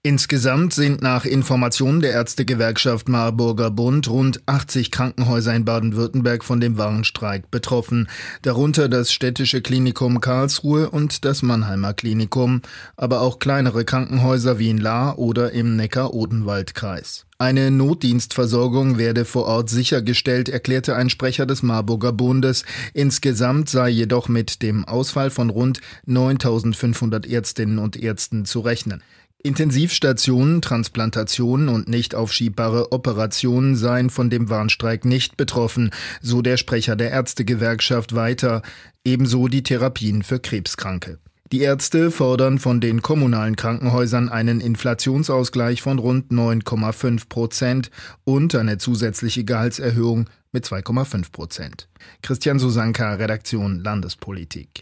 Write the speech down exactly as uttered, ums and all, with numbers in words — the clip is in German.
Insgesamt sind nach Informationen der Ärztegewerkschaft Marburger Bund rund achtzig Krankenhäuser in Baden-Württemberg von dem Warnstreik betroffen, darunter das Städtische Klinikum Karlsruhe und das Mannheimer Klinikum, aber auch kleinere Krankenhäuser wie in Lahr oder im Neckar-Odenwald-Kreis. Eine Notdienstversorgung werde vor Ort sichergestellt, erklärte ein Sprecher des Marburger Bundes. Insgesamt sei jedoch mit dem Ausfall von rund neuntausendfünfhundert Ärztinnen und Ärzten zu rechnen. Intensivstationen, Transplantationen und nicht aufschiebbare Operationen seien von dem Warnstreik nicht betroffen, so der Sprecher der Ärztegewerkschaft weiter, ebenso die Therapien für Krebskranke. Die Ärzte fordern von den kommunalen Krankenhäusern einen Inflationsausgleich von rund neun Komma fünf Prozent und eine zusätzliche Gehaltserhöhung mit zwei Komma fünf Prozent. Christian Susanka, Redaktion Landespolitik.